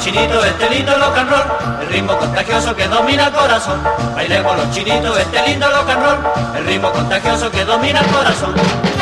chinitos este lindo rock and roll, el ritmo contagioso que domina el corazón. Bailemos los chinitos este lindo rock and roll, el ritmo contagioso que domina el corazón.